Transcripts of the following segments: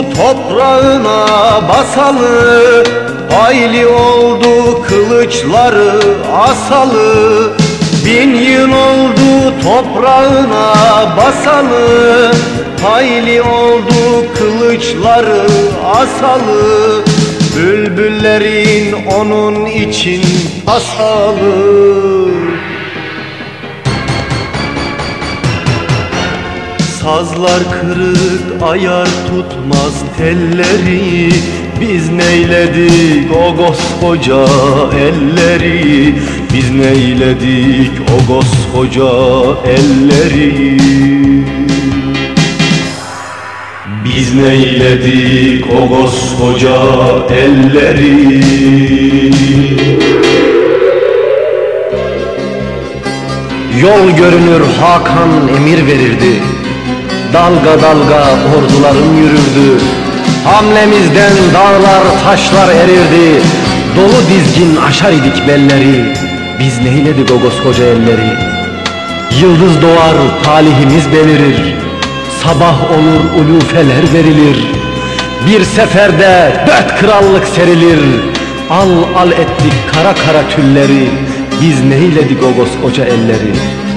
toprağına basalı, hayli oldu kılıçları asalı. 1000 yıl oldu toprağına basalı, hayli oldu kılıçları asalı. Bülbüllerin onun için asalı. Sazlar kırık, ayar tutmaz telleri. Biz neyledik o koskoca elleri? Biz neyledik o koskoca elleri? Biz neyledik o koskoca elleri? Yol görünür Hakan emir verirdi, dalga dalga ordularım yürürdü. Hamlemizden dağlar taşlar erirdi, dolu dizgin aşar idik belleri. Biz neyledik o koskoca elleri? Yıldız doğar talihimiz belirir, sabah olur ulufeler verilir. Bir seferde 4 krallık serilir, al al ettik kara kara tülleri. Biz neyledik o koskoca elleri?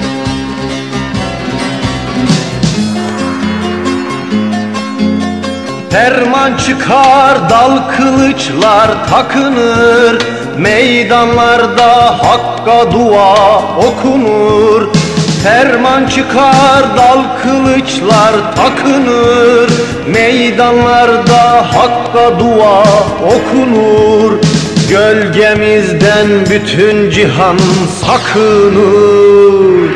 Ferman çıkar, dal kılıçlar takınır, meydanlarda hakka dua okunur. Ferman çıkar, dal kılıçlar takınır, meydanlarda hakka dua okunur. Gölgemizden bütün cihan sakınır.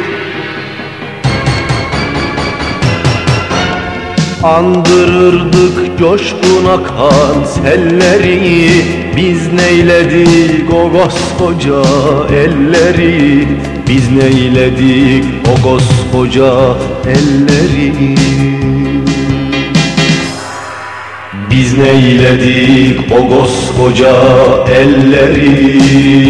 Andırırdık coşkun akan selleri. Biz neyledik o koskoca elleri? Biz neyledik o koskoca elleri? Biz neyledik o koskoca elleri?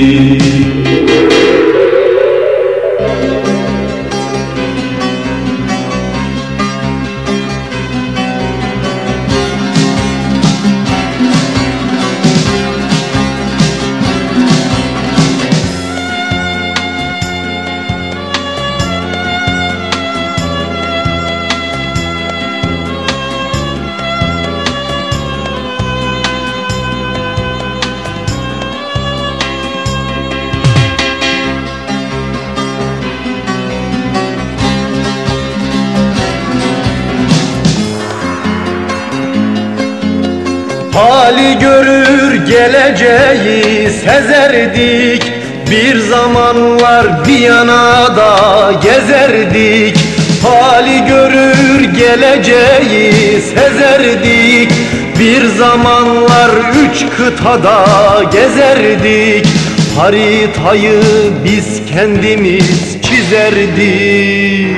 Hali görür geleceği sezerdik, bir zamanlar Viyana'da gezerdik. Hali görür geleceği sezerdik, bir zamanlar 3 kıtada gezerdik. Haritayı biz kendimiz çizerdik.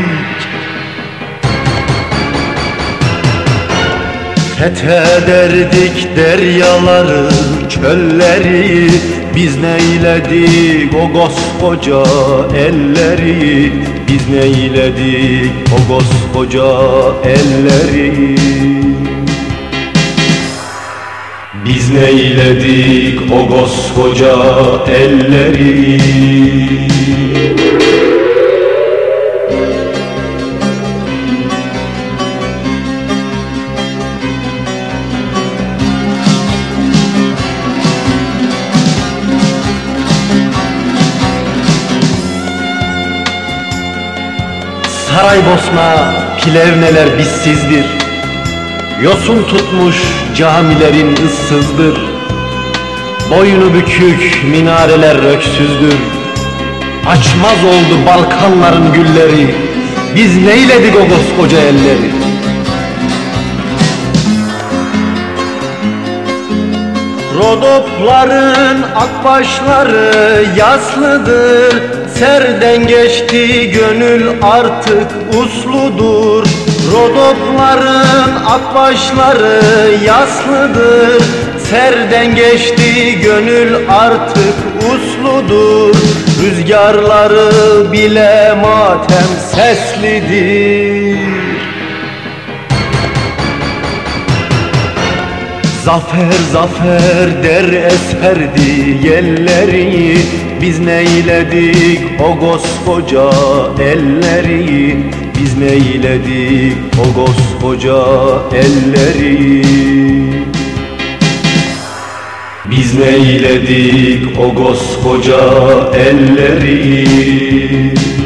Fethederdik deryaları, çölleri. Biz neyledik o koskoca elleri? Biz neyledik o koskoca elleri? Biz neyledik o koskoca elleri? Saraybosna Plevneler bizsizdir, yosun tutmuş camilerin ıssızdır. Boynu bükük minareler öksüzdür, açmaz oldu Balkanların gülleri. Biz neyledik o koskoca elleri? Rodopların akbaşları yaslıdır, serden geçti gönül artık usludur. Rodopların akbaşları yaslıdır, serden geçti gönül artık usludur. Rüzgarları bile matem seslidir. Zafer zafer der eserdi yelleri, biz neyledik o koskoca elleri, biz neyledik o koskoca elleri, biz neyledik o koskoca elleri.